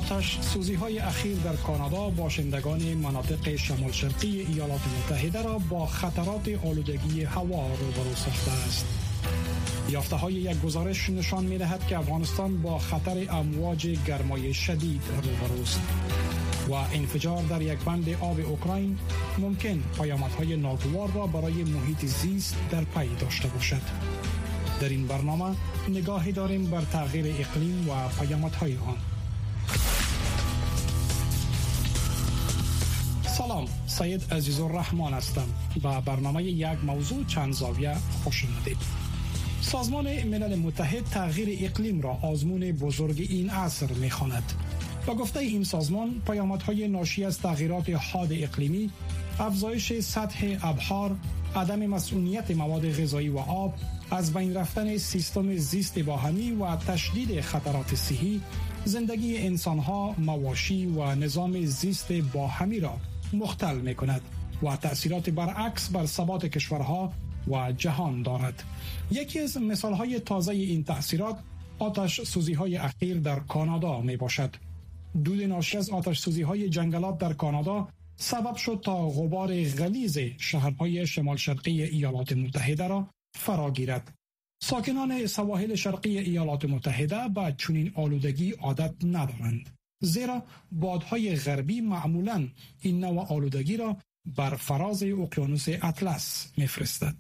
آتش سوزی های اخیر در کانادا باشندگان مناطق شمال شرقی ایالات متحده را با خطرات آلودگی هوا روبرو ساخته است. یافته های یک گزارش نشان می دهد که افغانستان با خطر امواج گرمای شدید روبروست و انفجار در یک بند آب اوکراین ممکن پیامدهای ناگوار را برای محیط زیست در پی داشته باشد. در این برنامه نگاهی داریم بر تغییر اقلیم و پیامدهای آن. سلام، سید عزیزالرحمن هستم. با برنامه یک موضوع چند زاویه خوش آمدید. سازمان ملل متحد تغییر اقلیم را آزمون بزرگ این عصر می‌خواند. با گفته این سازمان، پیامدهای ناشی از تغییرات حاد اقلیمی، افزایش سطح ابحار، عدم مسئولیت مواد غذایی و آب، از بین رفتن سیستم زیست باهمی و تشدید خطرات صحی، زندگی انسانها، مواشی و نظام زیست باهمی را مختل می‌کند و تأثیرات برعکس بر ثبات کشورها و جهان دارد. یکی از مثالهای تازه این تأثیرات آتش سوزی‌های اخیر در کانادا می باشد. دود ناشی از آتش سوزی‌های جنگلات در کانادا سبب شد تا غبار غلیظ شهرهای شمال شرقی ایالات متحده را فرا گیرد. ساکنان سواحل شرقی ایالات متحده با چنین آلودگی عادت ندارند، زیرا بادهای غربی معمولاً این نوع آلودگی را بر فراز اقیانوس اطلس می‌فرستد.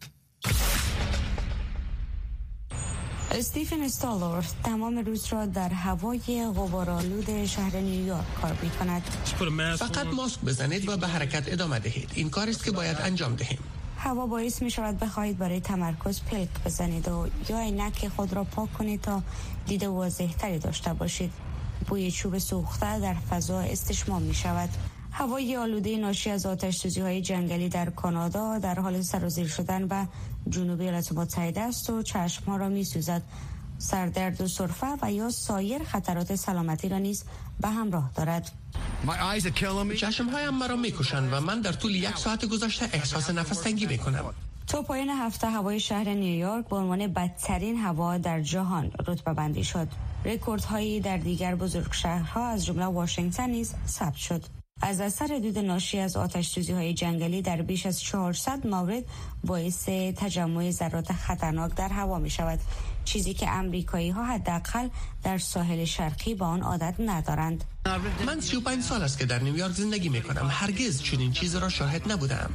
استیفن استالور تمام روز را در هوای غبارآلود شهر نیویورک کار می‌کند. فقط ماسک بزنید و به حرکت ادامه دهید. این کاری است که باید انجام دهیم. هوا باعث می شود بخواهید برای تمرکز پلک بزنید و یا عینک خود را پاک کنید تا دید واضح‌تری داشته باشید. بوی چوب سوخته در فضا استشمام می شود. هوای آلوده ناشی از آتش سوزی‌های جنگلی در کانادا در حال سرازیر شدن به جنوب ایالات متحده است و چشم‌ها را می‌سوزد. سردرد و سرفه و یا سایر خطرات سلامتی را نیز به همراه دارد. چشم‌هایم مرا می‌کشند و من در طول 1 ساعت گذشته احساس نفس تنگی می‌کنم. تا پایان هفته هوای شهر نیویورک به عنوان بدترین هوا در جهان رتبه بندی شد. رکوردهایی در دیگر بزرگ شهرها از جمله واشنگتن نیز ثبت شد. از اثر دود ناشی از آتش سوزی‌های جنگلی در بیش از 400 مورد باعث تجمع ذرات خطرناک در هوا می شود، چیزی که امریکایی‌ها حداقل در ساحل شرقی با آن عادت ندارند. من 35 سال است که در نیویورک زندگی می کنم. هرگز چنین چیزی را شاهد نبودم.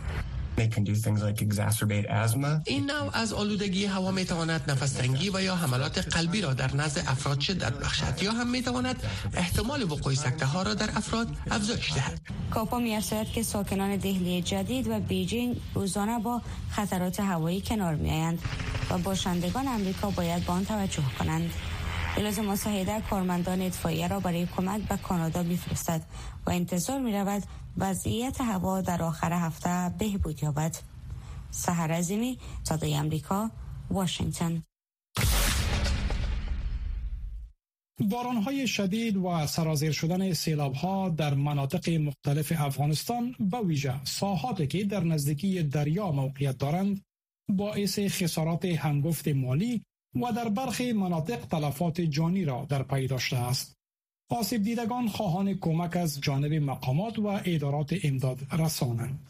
این نوع از آلودگی هوا می تواند نفس‌تنگی و یا حملات قلبی را در نزد افراد شدت بخشد یا هم می تواند احتمال وقوع سکته ها را در افراد افزایش دهد. کاپا می افزاید که ساکنان دهلی جدید و بیجینگ روزانه با خطرات هوایی کنار می آیند و باشندگان امریکا باید به آن توجه کنند. ایالات متحده کارمندان اطفائیه را برای کمک به کانادا می‌فرستد و انتظار می‌رود وضعیت هوا در آخر هفته بهبود یابد. سحر عظیمی، صدای آمریکا، واشنگتن. باران‌های شدید و سرازیر شدن سیلاب‌ها در مناطق مختلف افغانستان به ویژه ساحاتی که در نزدیکی دریا موقعیت دارند باعث خسارات هنگفت مالی و در برخی مناطق تلفات جانی را در پی داشته است. آسیب دیدگان خواهان کمک از جانب مقامات و ادارات امداد رسانند.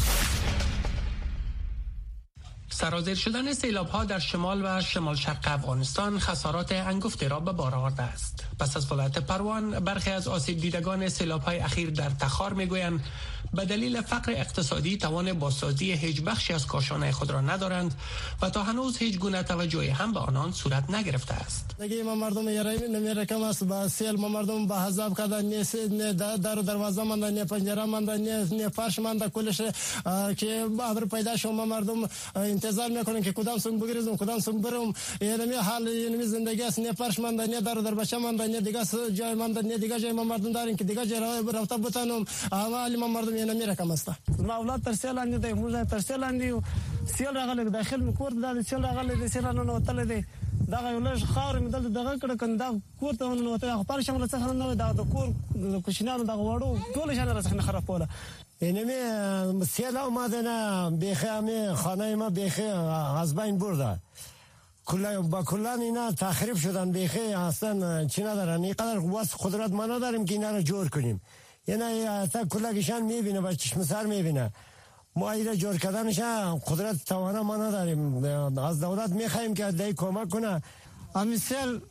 سرازیر شدن سیلاب‌ها در شمال و شمال شرق افغانستان خسارات هنگفتی را به بار آورده است. پس از ولایت پروان، برخی از آسیب دیدگان سیلاب‌های اخیر در تخار می‌گویند به دلیل فقر اقتصادی توان بازسازی هیچ بخشی از کاشانه خود را ندارند و تا هنوز هیچ گونه توجهی هم به آنان صورت نگرفته است. دیگه ما مردم نمی‌رکم است با سیل ما مردم به حساب کردن نه در دروازه ماندن نه پنجره ماندن نه فرش ماندن کلش که ابر پیدا شد ما مردم انتظار میکنن که کدام سوم بگیریم کدام سوم برم یعنی حال یعنی زندگی است نه فرش ماندن نه در بچه ماندن نه دیگه جای ماندن نه دیگه جای ما مردم داریم که دیگه جای رفته بتانم اول ما مردم نمی‌رکم است ما اولاد تر سیل اند دی موږ تر سیل اند سیل راغله داخل مکور د سیل راغله د سیل نه وتل دی دا ولش خار مدل دغه کړه کنده کور ته نو ته پر شمول څخه نو دا کور کوشنانو دا وړو ټول شان راڅخه خرابوله یعنی سیل او مادنه بخامه خانه ما بخه از بین برده کلان اینا تخریب شدن بیخی اصلا چی ندارن اینقدر قوت قدرت ما نداریم که اینا رو جور کنیم. یعنی تا کلاگشان میبینه با چشم سر میبینه ما اینا جور کردنش قدرت توانا ما نداریم. از دولت میخوایم که دای کمک کنه. همین سیل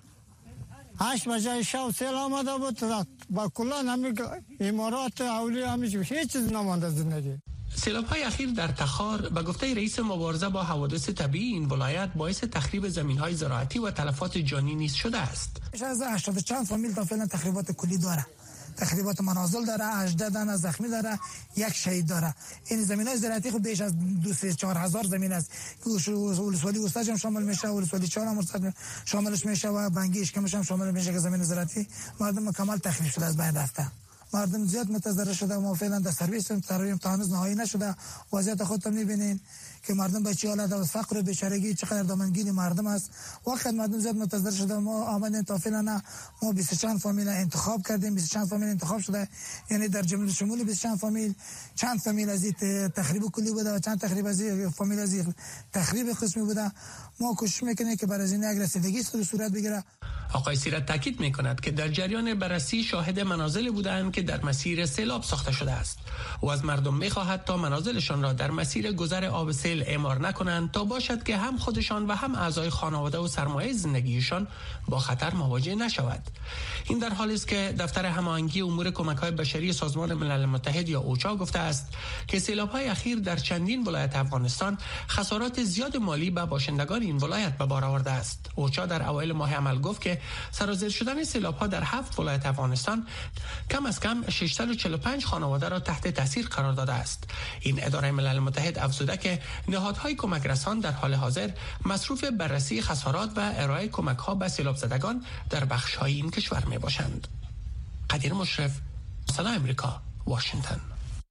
8 بجه شب سیل آمده بود با کلان همین امارات اولی همین هیچ چیز نمانده زندگی. سیلاب‌های اخیر در تخار به گفته رئیس مبارزه با حوادث طبیعی این ولایت باعث تخریب زمین‌های زراعتی و تلفات جانی نیز شده است. بیش از 80 چند فامیل تا فعلا تخریبات کلی داره. تخریبات منازل داره، 18 دانه زخمی داره، 1 شهید داره. این زمین‌های زراعتی خب بیش از 2-4 هزار زمین است که ولسوالی استاد هم شامل میشه، ولسوالی 4 هم شاملش میشه و بنگیش که هم شامل میشه که زمین زراعتی مردم کامل تخریب شده از بین رفته. مردم زیاد متضرر شده و فعلا در سرویس تا هنوز نهایی نشده. وضعیت خودتون میبینین که مردم به چه حالت از فقر و بیچارگی چقدر دامنگیر مردم است. وقت مردم زیاد متضرر شده. ما آمدیم تا فعلا ما 20 چند فامیل انتخاب کردیم، 20 چند فامیل انتخاب شده، یعنی در جمله شمول 20 چند فامیل چند فامیل از تخریب کلی بوده و چند تخریب از فامیل از تخریب قسمی بوده. ما کوشش میکنیم که برای این یک رسیدگی صورت بگیره. آقای سیرت تاکید میکند که در جریان بررسی شاهد منازل بودند که در مسیر سیلاب ساخته شده است و از مردم میخواهد تا منازلشان را در مسیر گذر آب سیل اعمار نکنند تا باشد که هم خودشان و هم اعضای خانواده و سرمایه زندگیشان با خطر مواجه نشود. این در حالی است که دفتر هماهنگی امور کمک‌های بشری سازمان ملل متحد یا اوچا گفته است که سیلاب‌های اخیر در چندین ولایت افغانستان خسارات زیاد مالی به باشندگان این ولایت به بار آورده است. اوچا در اوایل ماه عمل گفت که سرازیر شدن سیلاب‌ها در 7 ولایت افغانستان کم از کم 645 خانواده را تحت تاثیر قرار داده است. این اداره ملل متحد افزوده که نهادهای کمک رسان در حال حاضر مصروف بررسی خسارات و ارائه کمک‌ها به سیلاب زدگان در بخش‌های این کشور میباشند. قدیر مشرف، صدای امریکا، واشنگتن.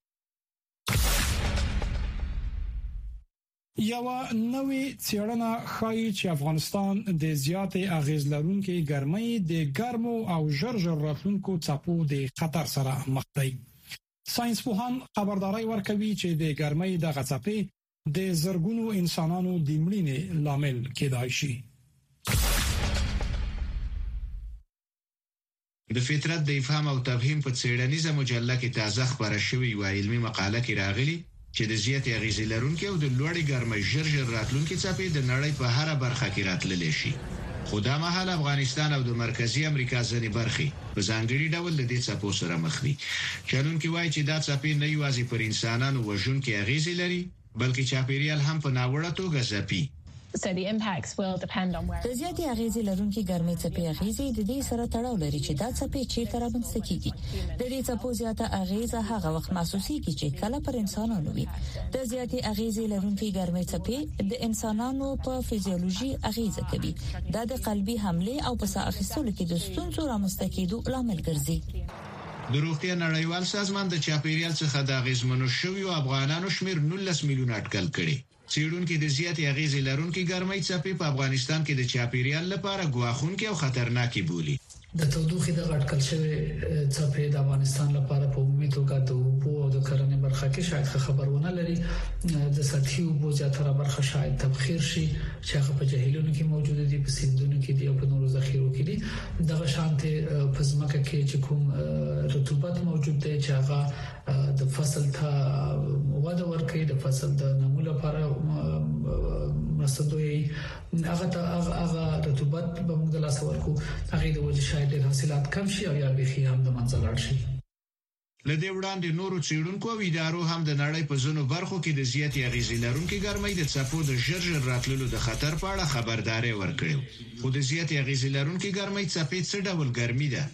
یو نوې څېړنه ښایي چې افغانستان د زیاتې اغیز لرونکي ګرمۍ د ګرمو او ژر راتلونکو څپو د خطر سره مخ دی. ساينس پوهان خبرداري ورکوي چې د ګرمۍ د غڅپې د زرګونو انسانانو د مړینې لامل کېدای شي. د فطرت د افهام او تفهیم په څېړنیزه مجله کې تازه خبره شوې و علمي مقاله کې راغلي چې د زیاتې اغیزې لرونکي او د لوړې ګرمۍ ژر راتلونکي څپې د نړۍ په هر برخه کې راتللی شي. خو دا مهال افغانستان او د مرکزی امریکا ځینې برخې په ځانګړي ډول د دې څپو سره مخ دي. چلونکي وایي چې دا څپې نه یوازې پر انسانانو وژونکي اغیزې لري بلکې چاپیریال هم په ناوړه توګه ځپي. د زیاتې اغیزې لرونکي ګرمۍ څپې اغیزې د دې سره تړاو لري چې دا څپې چیرته رامنځته کیږي. د دې څپو زیاته اغیزه هغه وخت محسوسیږي چې کله پر انسانانو وي. د زیاتې اغیزې لرونکي ګرمۍ څپې د انسانانو په فزیولوژي اغیزه کوي. دا د قلبي حمله او په ساه اخیستلو کې د ستونزو رامنځته کېدو لامل ګرځي. د روغتیا نړیوال سازمان د چاپیریال څخه د اغیزمنو شویو افغانانو شمیر 19 میلیون اټکل کړي. څېړونکو د زیاتې اغیزې لرونکي ګرمۍ څپې په افغانستان کې د چاپیریال لپاره ګواښونکې او خطرناکې بولي. د تودوخې د اټکل شوی څپې د افغانستان لپاره په عمومي توګه د اوبو او د کرنې برخه کې شاید خبرونه لري. د سطحي اوبو زیاتره برخه شاید تبخیر شي چې هغه په جهیلونو کې موجود دي، په سیندونو کې دي او په نورو ذخیرو کې دي. دغه شانته په ځمکه کې چې کوم رطوبت موجود دی چې هغه د فصل ته وده ورکوي، د فصل د نمو لپاره مستدوی هغه رطوبت به موږ د لاس ورکو هغه د وجه شاید د حاصلات کم شي او یا بخي هم د منځ لاړ شي. لدې وړاندې نورو څېړونکو او ادارو هم د نړۍ په ځینو برخو کې د زیاتې اغیزې لرونکي ګرمۍ د څپو د ژر راتللو د خطر په اړه خبرداري ورکړي. خو د زیاتې اغیزې لرونکي ګرمۍ څپې څه ډول ګرمي ده؟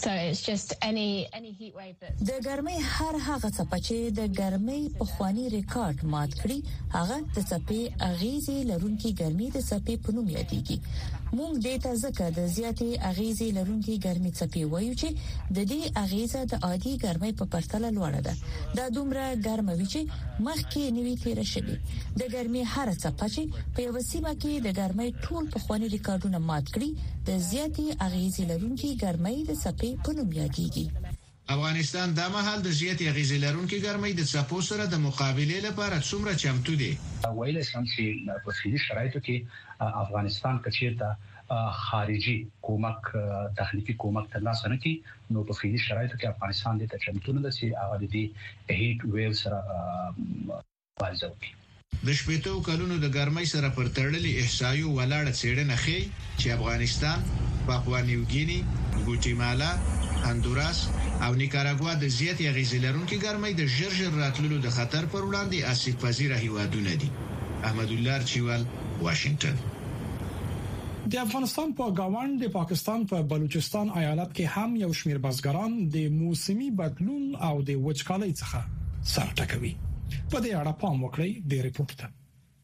د ګرمۍ هغه څپه چې د ګرمۍ په خواني ریکارډ مات کړي هغه د څپې اغیزې لرونکي ګرمۍ د څپې په نوم یادېږي. موږ د تازه د زیاتې اغیزې لرونکي ګرمۍ څپې وایو چې د دې اغیزه د عادي ګرمۍ په پرتله لوړه ده. دا دومره ګرمه وي چې مخکې نوي تیر شوی. د ګرمۍ هر څپه چې په یو سیمه کې د ګرمۍ ټول په خواني ریکارډونه مات کړي د زیاتې اغیزې لرونکي ګرمۍ د څپې په نوم یادېږي. افغانستان د مهال د زیاتې غیزې لرونکي ګرمۍ د څپو سره د مقابله لپاره څومره چمتو دي؟ ویل سم چې په سیدي شرایطو کې افغانستان کچېرته خارجي کومک تخنیکی کومک ترلاسه نه کړي، نو په سیدي شرایطو کې افغانستان د چمتو نه دي چې هغه د هیټ ویو سره مبارزه وکړي. د شپږو کلونو د ګرمۍ سره پر تړلې احصایو ولاړه څېړنه ښيي چې افغانستان، پاپوا نیوګینی، ګواتیمالا، هندوراس او نیکاراګوا د زیاتې غیزې لرونکي ګرمۍ د ژر راتللو د خطر پر وړاندې آسیب پذیره هیوادونه دي. احمد الله چوال، واشنگټن. د افغانستان په گاوند د پاکستان په بلوچستان ایالت کې هم یو شمېر بزګران د موسمي بدلون او د وچکالۍ څخه سر ټکوي. په دې اړه پام وکړئ د ریپورت ته.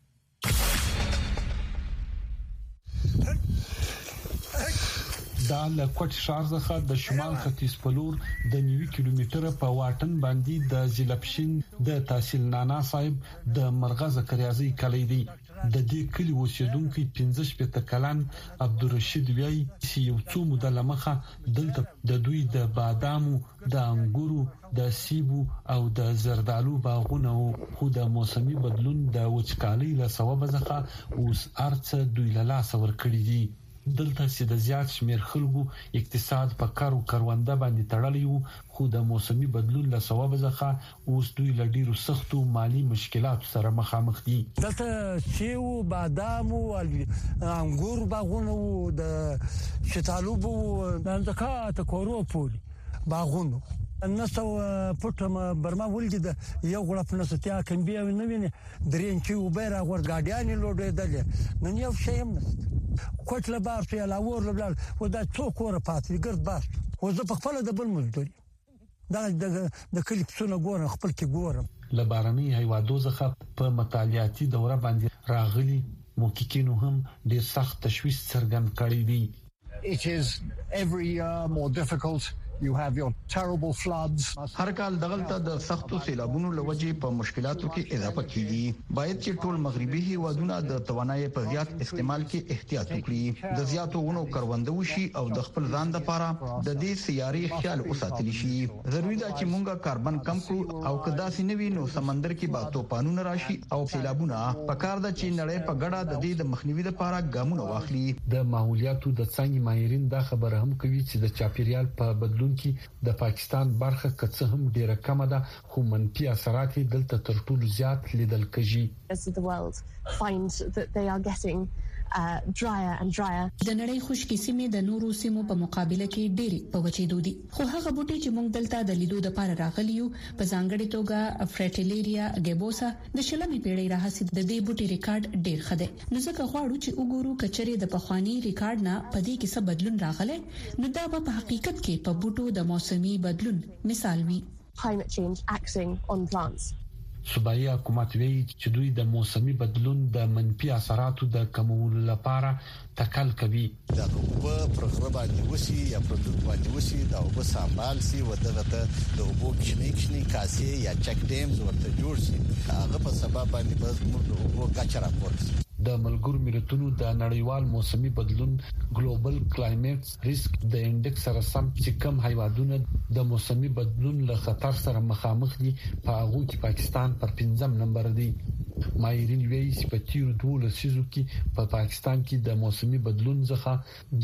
دا له کوټ ښار څخه د شمال ختیځ په لور د 9 کیلومتره په واټن باندې د زلپشین د تحصیل نانا صاحب د مرغزه کریازي کلی دی. د دې کلی اوسیدونکو 15 کلن عبدالرشید وی چې یو څو موده لمخه دلته د دوی د بادامو، د انګورو، د سیبو او د زردالو باغونه خو د موسمي بدلون د وچکالۍ له سبب څخه اوس ارڅ دوی له لاس ورکړي دي. دلته چې د زیات شمیر خلکو اقتصاد په کارو کرونده باندې تړلی وو، خو د موسمي بدلون له سبب څخه اوس دوی له ډیرو سختو مالی مشکلاتو سره مخامخ دي. دلته سیو، بادام او انګور باغونه وو، د شتالو وو، د زکات کورو پولی باغونه نسو پټم برما ولګي د یو غړپ نسته کم بیا نه ویني درین چې وبره ور ګاډیان لوډېدل نن یو شی هم کوټ له بار په علاوه ورل و دا څوک ور پاتې ګرد بار و زه په خپل د بل مزدوري دا د کلیپسونه ګورم خپل کې ګورم. لبارني هیوادو څخه په مطالعاتي دوره باندې راغلي محققینو هم ډیر سخت تشویش څرګند کړی دی. It is every year more difficult. You have your terrible floods. هر کال دغلطه د سختو سیلابونو لوجې په مشکلاتو کې اضافه کیږي. باید چې ټول مغربي هیوادونه د توانایي په زیات استعمال کې احتیاط وکړي، د زیاتو ونو کرونده وشي او د خپل ځان لپاره د دې سیارې خیال وساتل شي. ضروري ده چې مونږه کاربن کم کړو او کدا سینوي نو سمندر کې با توپانونه راشي او سیلابونه. پکار ده چې نړۍ په ګډه د دې د مخنیوي لپاره ګامونه واخلي. د ماحولیاتو د څنګه ماهرین دا خبره هم کوي چې د چاپیریال په بدلون کې د پاکستان برخه کڅ هم ډیره کم ده، خو منفي اثرات دلته تر ټولو زیات لیدل کېږي. As the world finds that they are getting drier and drier. د نړۍ خشکې سیمې د نورو سیمو په مقابله کې ډېری په وچېدو دي، خو هغه بوټي چې موږ دلته د لیدو لپاره راغلي یو په ځانګړي توګه فرټیلیریا ګیبوسا د شلمې پیړۍ راهیسې د دې بوټي ریکارډ ډېر خده. نو ځکه غواړو چې وګورو کچري د پخوانی ریکارډ نه په دې کې څه بدلون راغلی، نو دا په حقیقت کې په بوټو د موسمي بدلون مثال وي. Climate change acting on plants. صوبایي حکومت وی چې دوی د موسمي بدلون د منفي اثراتو د کمولو لپاره تکل کوي. دا په پروګرام باندې وسی یا پروډکټ باندې وسی دا وب سامان سي ودغه د وبو کښنی کاسې یا چک ډیمز ورته جوړ شي. هغه په سبب باندې بس موږ وبو کچرا پورس. د ملګرو ملتونو د نړیوال موسمي بدلون ګلوبل کلایمټ ریسک د انډیکس سره سم چې کم هیوادونه د موسمي بدلون له خطر سره مخامخ دي، په هغه کې پاکستان پر 5م نمبر دی. ماهرین وایي چې په تیرو 2 لسیزو کې په پاکستان کې د موسمي بدلون څخه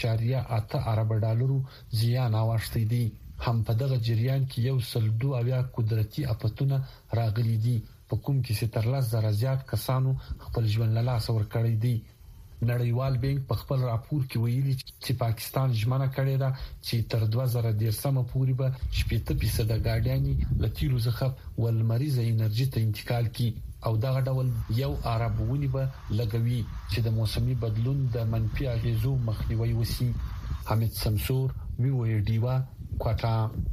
3.8 ارب ډالرو زیان اوښتی دی. هم په دغه جریان کې 102 قدرتي اپتونه راغلي دي، په کوم کې چې تر 10,000 زیات کسانو خپل ژوند له لاسه ورکړی دی. نړیوال بانک په خپل راپور کې ویلي چې پاکستان ژمنه کړې ده چې تر 2013 پورې به 70% ګاډیانې له تیلو څخه ولمریزه انرژي ته انتقال کړي او دغه ډول 1 ارب ونی به لګوي چې د موسمي بدلون د منفي اغیزو مخنیوي وشي. حمید سمسور، وی ډیوا، کوټا.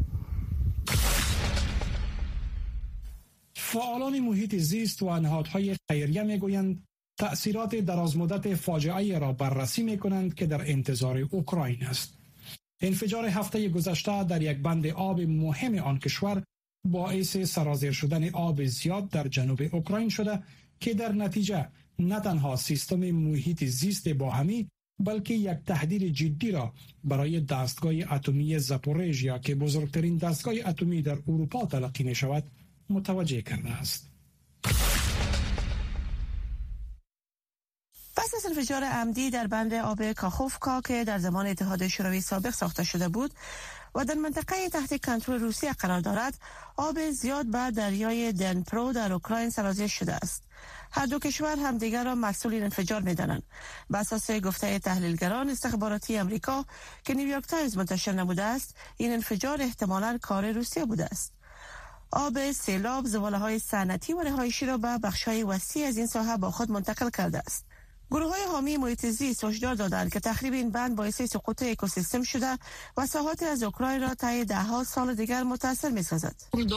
فعالان محیط زیست و نهادهای خیریه میگویند تأثیرات درازمدت فاجعه را بررسی میکنند که در انتظار اوکراین است. انفجار هفته گذشته در یک بند آب مهم آن کشور باعث سرازیر شدن آب زیاد در جنوب اوکراین شده که در نتیجه نه تنها سیستم محیط زیست باهمی بلکه یک تهدید جدی را برای دستگاه اتمی زاپوریژیا که بزرگترین دستگاه اتمی در اروپا تلقی می شود متوجه کرده است. پس از انفجار عمدی در بند آب کاخوفکا که در زمان اتحاد شوروی سابق ساخته شده بود و در منطقه تحت کنترل روسیه قرار دارد، آب زیاد به دریای دنپرو در اوکراین سرازیر شده است. هر دو کشور همدیگر را مسئول این انفجار می‌دانند. بر اساس گفته تحلیلگران استخباراتی آمریکا که نیویورک تایمز منتشر نموده است، این انفجار احتمالاً کار روسیه بوده است. آب سیلاب زباله‌های صنعتی و رهایشی را به بخش‌های وسیع از این ساحه با خود منتقل کرده است. گروه‌های حامی محیط زیست هشدار دادند که تخریب این بند باعث سقوط اکوسیستم شده و ساحات از اوکراین را طی ده‌ها سال دیگر متاثر می‌سازد.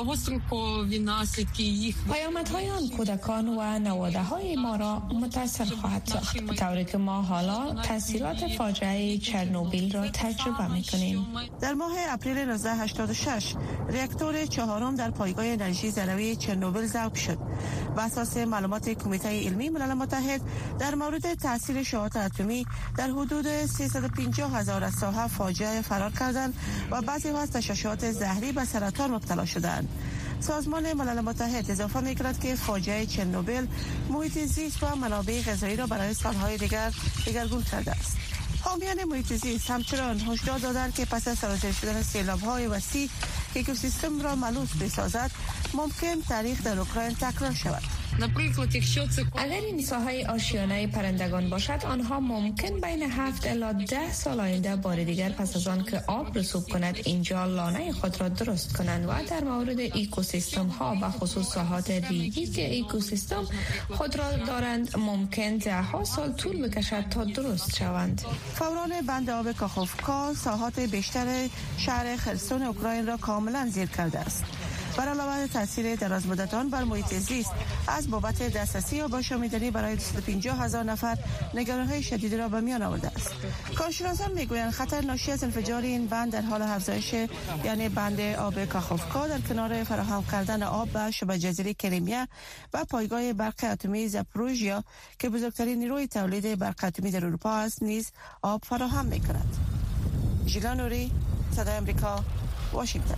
پیامدهای آن کودکان و نواده‌های ما را متاثر خواهد ساخت، به طوری که ما حالا تاثیرات فاجعه چرنوبیل را تجربه می‌کنیم. در ماه اپریل 1986 reaktor چهارم در پایگاه انرژی ذره‌ای چرنوبیل ضبط شد. بر اساس معلومات کمیته علمی ملل متحد در مورد تاثیر شعاعات اتمی در حدود 350,000 از ساحه فاجعه فرار کردند و بعضی ها از تشعشعات زهری به سرطان مبتلا شدند. سازمان ملل متحد اضافه می‌کند که فاجعه چرنوبیل محیط زیست و منابع غذایی را برای سالهای دیگر دگرگون کرده است. حامیان محیط زیست همچنان هشدار دادند که پس از سرازیر شدن سیلاب‌های وسیع که اکوسیستم را ملوث بسازد، ممکن تاریخ در اوکراین تکرار شود. اگر این ساحه آشیانه پرندگان باشد، آنها ممکن بین 7 الی 10 سال آینده بار دیگر پس از آن که آب رسوب کند اینجا لانه خود را درست کنند و در مورد اکوسیستم ها و خصوص ساحات ریگی که اکوسیستم خود را دارند ممکن 10 سال طول بکشد تا درست شوند. فوران بند آب کاخوفکا ساحات بیشتر شهر خرسون اوکراین را کاملا زیر کرده است. بر علاوه تاثیر درازمدتان بر محیط زیست از بابت دسترسی آب آشامیدنی برای 250,000 نفر نگرانی‌های شدید را به میان آورده است. کارشناسان میگویند خطر ناشی از انفجار این بند در حال افزایش، یعنی بند آب کاخوفکا در کنار فراهم کردن آب به شبه جزیره کریمیا و پایگاه برق اتمی زاپوریژیا که بزرگترین نیروی تولید برق اتمی در اروپا است نیز آب فراهم می‌کند. ژیلا نوری، صدای آمریکا، واشنگتن.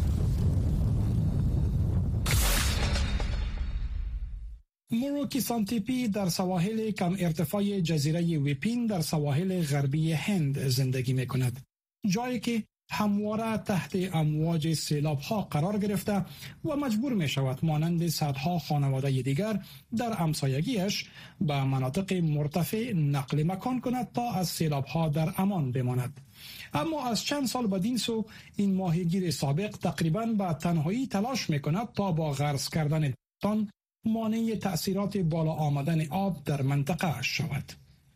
موروکی سانتیپی در سواحل کم ارتفاع جزیره ویپین در سواحل غربی هند زندگی می کند. جایی که همواره تحت امواج سیلاب ها قرار گرفته و مجبور می شود مانند صدها خانواده دیگر در همسایگیش به مناطق مرتفع نقل مکان کند تا از سیلاب ها در امان بماند. اما از چند سال بدین سو این ماهیگیر سابق تقریباً به تنهایی تلاش می کند تا با غرس کردن تان مانع تأثیرات بالا آمدن آب در منطقه شود.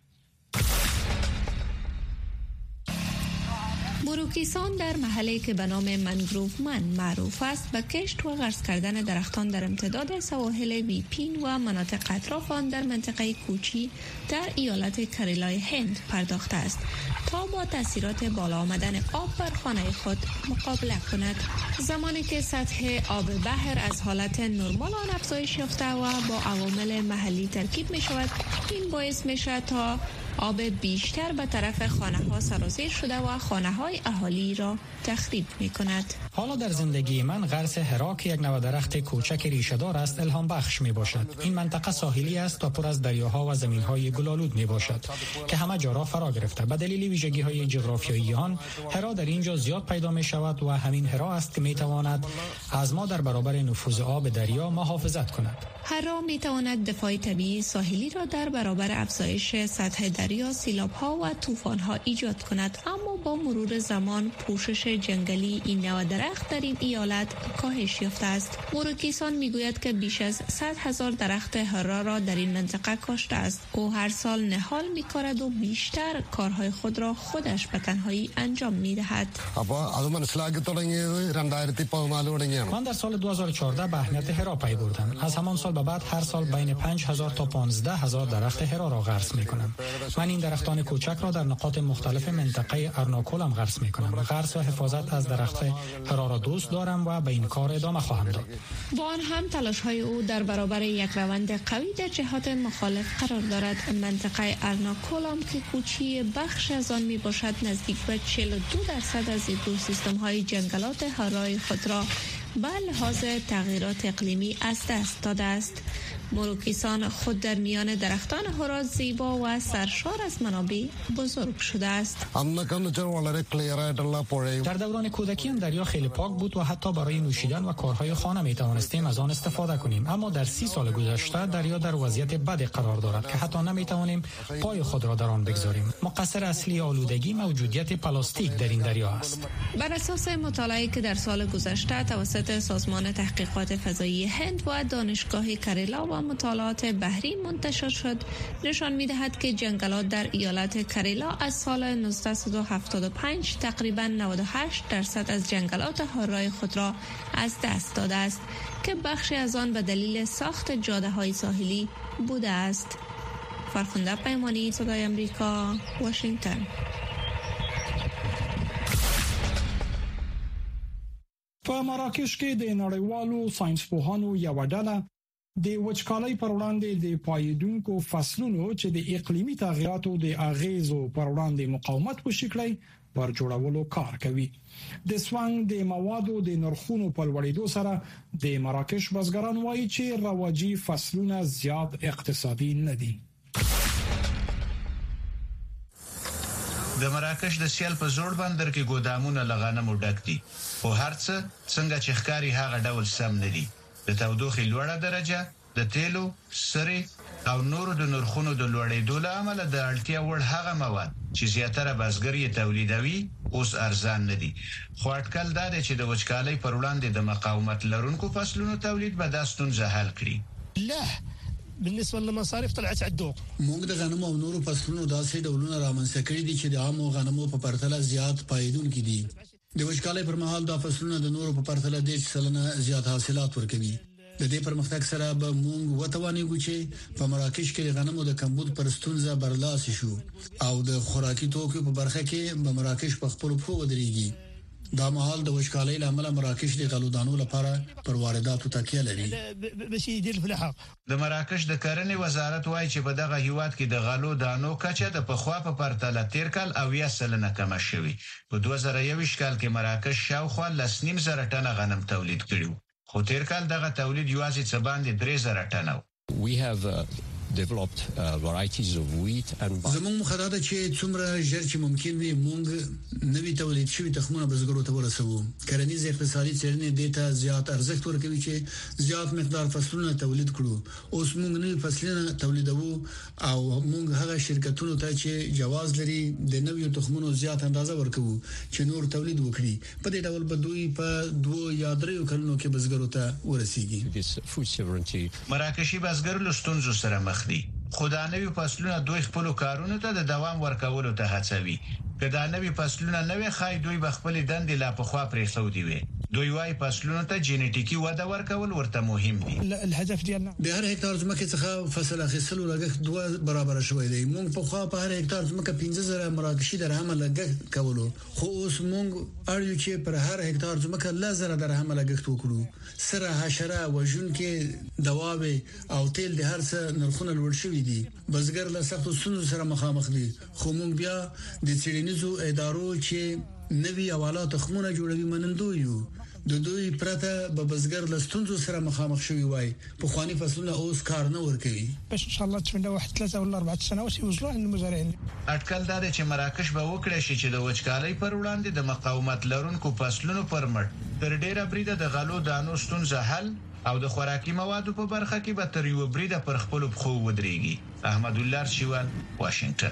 موروکیسان در محلی که به نام منگروومن معروف است به کشت و غرس کردن درختان در امتداد سواحل ویپین و مناطق اطراف آن در منطقه کوچی در ایالت کریلای هند پرداخته است تا با تاثیرات بالا آمدن آب بر خانه خود مقابله کند. زمانی که سطح آب بحر از حالت نرمال آن افزایش یافته و با عوامل محلی ترکیب می شود، این باعث می شود تا آب بیشتر به طرف خانه ها سرازیر شده و خانه های اهالی را تخریب می کند. حالا در زندگی من غرس هرا که یک نوع درخت کوچک ریشه‌دار است الهام بخش می باشد. این منطقه ساحلی است و پر از دریاها و زمین های گلالود می باشد که همه جا را فرا گرفته. به دلیل ویژگی های جغرافیایی آن، هرا در اینجا زیاد پیدا می شود و همین هرا است که می تواند از ما در برابر نفوذ آب دریا محافظت کند. هرا می تواند دفاع طبیعی ساحلی را در برابر افزایش سطح دریا، سیلاب‌ها و طوفان‌ها ایجاد کند، اما با مرور زمان پوشش جنگلی این نوع درخت در این ایالت کاهش یافته است. موروکیسان میگوید که بیش از 100,000 درخت هرا را در این منطقه کاشته است. او هر سال نهال می‌کند و بیشتر کارهای خود را خودش به تنهایی انجام می‌دهد. من در سال 2014 به اهمیت هرا پی بردم. از همان سال به بعد هر سال بین 5,000 تا 15,000 درخت هرا را غرس می‌کنم. من این درختان کوچک را در نقاط مختلف منطقه ارنو آرناکولم غرس میکنم. غرس و حفاظت از درخت‌های حرارت دوست دارم و به این کار ادامه خواهم داد. با آن هم تلاش‌های او در برابر یک روند قوی در جهات مخالف قرار دارد. منطقه آرناکولم که کوچی بخش از آن می باشد نزدیک به 42% از اکوسیستم‌های جنگلات حرای خود را به لحاظ تغییرات اقلیمی از دست داده است. مروکیسان خود در میان درختان حرا زیبا و سرشار از منابع بزرگ شده است. در دوران کودکیم دریا خیلی پاک بود و حتی برای نوشیدن و کارهای خانه می توانستیم از آن استفاده کنیم، اما در 30 سال گذشته دریا در وضعیت بدی قرار دارد که حتی نمی توانیم پای خود را در آن بگذاریم. مقصر اصلی آلودگی موجودیت پلاستیک در این دریا است. بر اساس مطالعه‌ای که در سال گذشته توسط سازمان تحقیقات فضایی هند و دانشگاه کریلا و مطالعات بحری منتشر شد، نشان می‌دهد که جنگلات در ایالت کریلا از سال 1975 تقریباً 98% از جنگلات حرای خود را از دست داده است که بخشی از آن به دلیل ساخت جاده‌های ساحلی بوده است. فرخنده پیمانی، صدای امریکا، واشنگتن. په مراکش کې د نړیوالو ساينسپوهانو یو ډله د وچکالۍ پر وړاندې د پایدونکو فصلونو چې د اقلیمي تغیراتو د اغیزو پر وړاندې مقاومت وشي پر جوړولو کار کوي. د سوانګ د موادو د نرخونو په لوړېدو سره د مراکش بزګران وایي چې رواجي فصلونه زیات اقتصادي نه دي. د مراکش د سیال په زوړ بندر کې ګودامونه لغانمو ډک دي، خو هرڅه څنګه چې ښکاری هغه ډول سم نه دي. د تودوخې لوړه درجه، د تیلو، سرې او نورو د نرخونو د لوړېدو له امله د اړتیا وړ هغه مواد چې زیاتره بزګر یې تولیدوي اوس ارزان نه دي. خو اټکل دا دی چې د وچکالۍ پر وړاندې د مقاومت لرونکو فصلونو تولید به دا ستونزه حل کړي. بالنسبه للمصارف طلعت عالدوق. موږ د غنمو او نورو فصلونو داسې ډولونه رامنځته کړي دي چې د عامو غنمو په پرتله زیات پایدونکي دي. د وچکالۍ پر مهال دا فصلونه د نورو په پرتله 10% زیات حاصلات ورکوي. د دې پرمختګ سره به موږ وتوانیږو چې په مراکش کې د غنمو د کمبود پر ستونزه برلاسی شو او د خوراکي توکو په برخه کې به مراکش په خپل پخو ودرېږي. دا مهال د وچکالۍ لامل مراکش د غلودانو لپاره پر وارداتو تکیه لري. د مراکش د کرنې وزارت وایي چې په دغه هیواد کې د غلو دانو کچه د پخوا په پرتله تیر کال 90% کم شوی. په 2021 کال کې مراکش شاوخوا 2.5 ټنه غنم تولید کړو، خو تیر کال دغه تولید یوازې څه باندې 3 ټنه. We have developed varieties of wheat and زموږ مخاطبه چې څومره ژر چې ممکن وي موږ نوي تولید شوی تخمونه بزګرو ته ورسوو. کرنیز اقتصادي څېړنې د ته زیات ارزښت ورکوي چې زیات مقدار فصلونه تولید کړو. اوس موږ نوي فصلونه تولیدوو او موږ هغه شرکتونو ته چې جواز لري د نویو تخمونو زیات اندازه ورکوو چې نور تولید وکړي. په دې ډول به دوی په 2 یا 3 کلونو کې بزګرو ته ورسیږي. مراکشي بزګر له ستونزو سره مخ دي. خدانوي فصلونه دوی خپل کارونو ته د دوام ورکولو ته هڅوي. که دا نوي فصلونه نوې خای دوی بخپل دندې لا په خوا پرې سعودي وي. دوی وايي فصلونو ته جینټیکي وده ورکول ورته مهم دي. الهدف ديالنا د هر هکتار ځمکې څخه فصل اخیستلو لګښت 2 برابر شوی دی. موږ په خوا په هر هکتار ځمکه 15,000 مراکشي درهم لګښت کولو، خو اوس موږ اړیو چې پر هر هکتار ځمکه 10,000 درهم لګښت وکړو. سره حشره وژونکې دواوې او تیل د هر څه نرخونه لوړ شوي دي. بزګر له سختو ستونزو سره مخامخ دي، خو موږ بیا د څېړنیزو ادارو چې نوي حواله تخمونه جوړوي منندوی یو. د دوی پرته به بزګر له ستونزو سره مخامخ شوی وای. په خواني فصلونه اوس کار نه ورکوي. بس ان شاء الله تشوفنا واحد 3 ولا 4 سنوات يوصلوا عند المزارعين. اټکل دا دی چې مراکش به وکړي شي چې د وچکالۍ پر وړاندې د مقاومت لرونکو فصلونو پر مټ تر ډیره بریده د غلو دانو ستونزه حل او د خوراکي موادو په برخه کې به تر یو بریده پر خپل پخو ودرېږي. احمد الله شیوان، واشنگټن.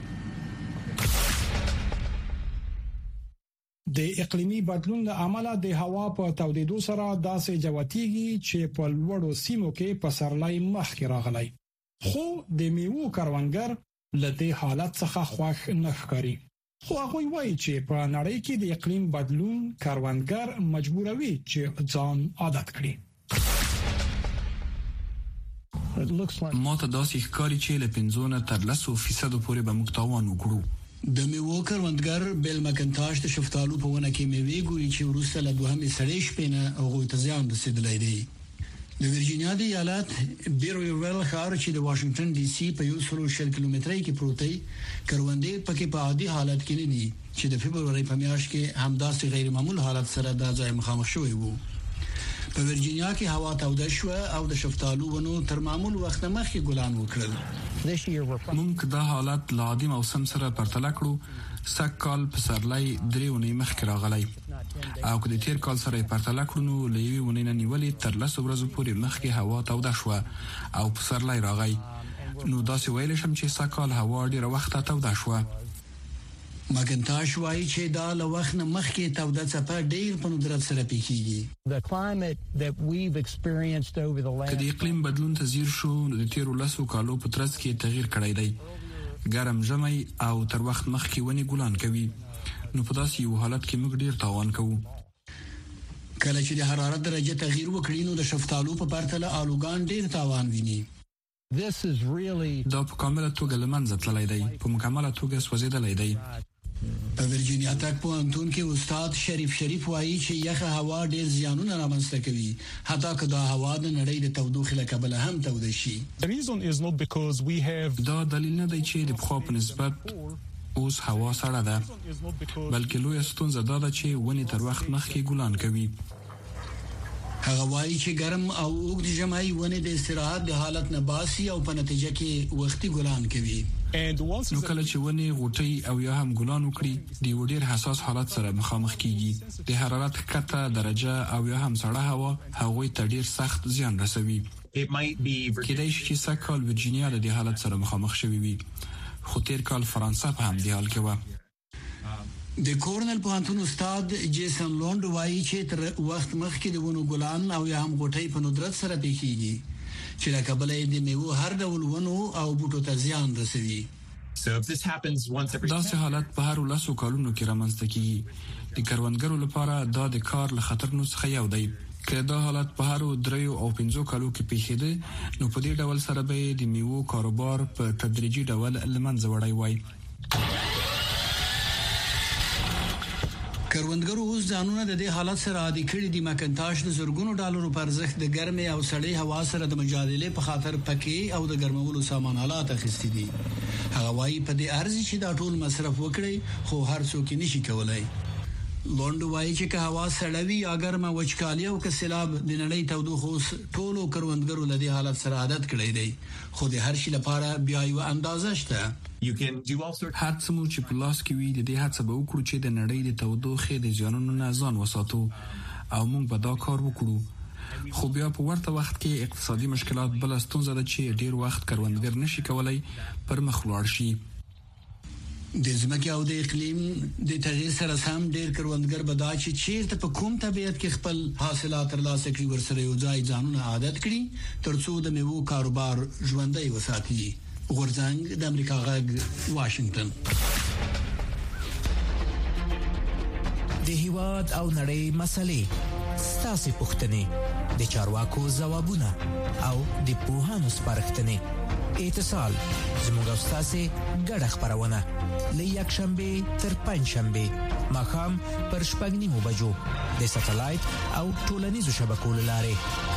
د اقلیمي بدلون له امله د هوا په تودېدو سره داسې جواتیږي چې په لوړو سیمو کې پسرلی مخکې راغلی، خو د میوو کروندګر له دې حالت څخه خوښ نه ښکاري. خو هغوی وایي چې په نړۍ کې د اقلیم بدلون کروندګر مجبوروي چې ځان عادت کړي. ما ته داسې ښکاري چې له 15 تر 10% پورې به موږ تاوان وکړو. د میوو کروندګر بیل مکنتاش د شفتالو په ونه کې میوې ګوري چې ورسته له دوهمې سړې شپې نه هغه ته زیان رسیدلی دی. د ورجینیا د ایالت بیرویل ښار چې د واشنگټن ډي سي په 100 کیلومترۍ کې پروت دی کروندې پکې په عادي حالت کې نه دي چې د فبرवरी په میاشت کې همداسې غیر معمول حالت سره د ځای مخامخ شوی وو. په ورجینیا کې هوا توده شو او د شفتالو ونو تر معمول وخت مخکې ګلان وکړل. موږ دا حالت له عادي موسم سره پرتله کړو. سږکال پسرلی 3 ونې مخکې راغلی او که د تیر کال سره پرتله کړو نو له یوې ونې نه نیولې تر 10 ورځې پورې مخکې هوا توده شو او پسرلی راغی. نو داسې ویل شم چې سږکال هوا ډیره وخت توده شو. مکنتاش وایي چې دا له وخت نه مخکې توده څپه ډیر په ندرت سره پیښیږي. که د اقلیم بدلون ته ځیر شو نو د تیرو 10 کالو په ترڅ کې تغییر کړی دی. ګرم ژمی او تر وخت مخکې ونې ګلان کوي. نو په داسې یو حالت کې موږ ډیر تاوان کوو. کله چې د حرارت درجه تغییر وکړي نو د شفتالو په پرتله آلوګان ډیر تاوان ویني. دا په کامله توګه له منځه تللی دی، په مکمله توګه سوځېدلی دی. په ورجینیا تک پوهنتون کې استاد شریف وایي چې یخه هوا ډیر زیانونه رامنځته کوي، حتی که دا هوا د نړۍ د تودوخې له کبله هم توده شي. دا دلیل نه دی چې د پخوا په نسبت اوس هوا سړه ده، بلکې لویه ستونزه دا ده چې ونې تر وخت مخکې ګلان کوي. هغه وایي چې ګرم او اوږد ژمی ونې د استراحت د حالت نه باسي او په نتیجه کې وختي ګلان کوي. نو کله چې ونې غوټۍ او یا هم ګلان وکړي د یو ډیر حساس حالت سره مخامخ کیږي. د حرارت کته درجه او یا هم سړه هوا هغوی ته ډیر سخت زیان رسوي. کېدای شي چې سږکال ورجینیا د دې حالت سره مخامخ شوی وي، خو تیر کال فرانسه په همدې حال کې وه. د کورنل پوهنتون استاد جیسن لوند وایي چې تر وخت مخکې د ونو ګلان او یا هم غوټۍ په ندرت سره پیښیږي چې له کبله د میوو هر ډول ونو او بوټو ته زیان رسوي. داسې حالت په هر 10 کالونو کې رامنځته کیږي. د کروندګرو لپاره دا د کار له خطرونو څخه یو دی. که دا حالت په هر 3 او 5 کالو کې پیښیده نو په دې ډول سره به د میوو کاروبار په تدریجي ډول له منځه وړی وای. کروندګرو اوس ځانونه د دې حالت سره عادي کړي دي. مکنتاش د زرګونو ډالرو پر ارزښت د ګرمې او سړې هوا سره د مجادلې په خاطر پکې او د ګرمولو سامان آلات اخیستي دي. هغه وایي په دې ارزي چې دا ټول مصرف وکړي خو هر څوک نشي کولای. لوند وایي چې که هوا سړوي یا ګرمه وچکالي او که سیلاب د نړۍ تودوخه اوس ټولو کروندګرو له دې حالت سره عادت کړی دی، خو د هر شي لپاره بیا یو اندازه شته. هر څه مو چې په لاس کې وي د دې هڅه به وکړو چې د نړۍ د تودوخې د زیانونو نه ځان وساتو او موږ به دا کار وکړو. خو بیا په ورته وخت کې اقتصادي مشکلات بل ستونزه ده چې ډیر وخت کروندګر نشي کولای پر مخ ولاړ شي. د ځمکې او د اقلیم د تغییر سره سم ډیر کروندګر به دا چې چیرته په کوم طبیعت کې خپل حاصلات ترلاسه کړي ورسره یو ځای ځانونه عادت کړي ترڅو د میوو کاروبار ژوندی وساتي. غورځنګ د امریکا غږ واشنگټن. د هیواد او نړۍ مسلې، ستاسو پوښتنې، د چارواکو ځوابونه او د پوهانو سپارښتنې. اتصال زموږ او ستاسو ګډه خبرونه له یکشنبه تر پنځشنبه ماښام پر 6:30 بجو د ساتلایت او ټولنیزو شبکو لارې.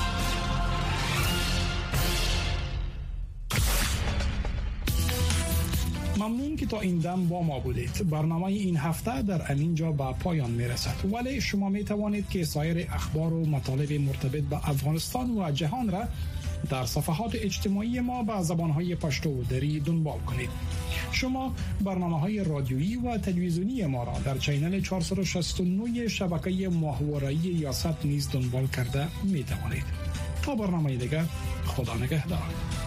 ممنون که تا این دم با ما بودید. برنامه این هفته در همینجا به پایان میرسد، ولی شما می توانید که سایر اخبار و مطالب مرتبط به افغانستان و جهان را در صفحات اجتماعی ما به زبانهای پشتو و دری دنبال کنید. شما برنامه‌های رادیویی و تلویزیونی ما را در چینل 469 شبکه ماهواره‌ای یاست نیز دنبال کرده می توانید. تا برنامه دیگر، خدا نگهدار.